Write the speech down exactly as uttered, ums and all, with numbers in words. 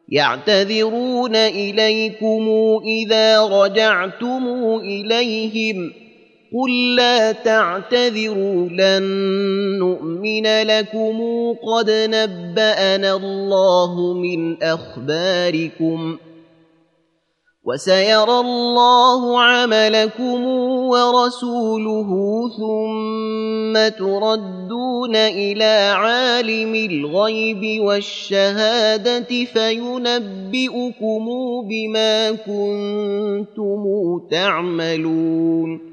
يعتذرون إليكم إذا رجعتم إليهم قل لا تعتذروا لن نؤمن لكم قد نبأنا الله من أخباركم وسيرى الله عملكم ورسوله ثم تردون إلى عالم الغيب والشهادة فينبئكم بما كنتم تعملون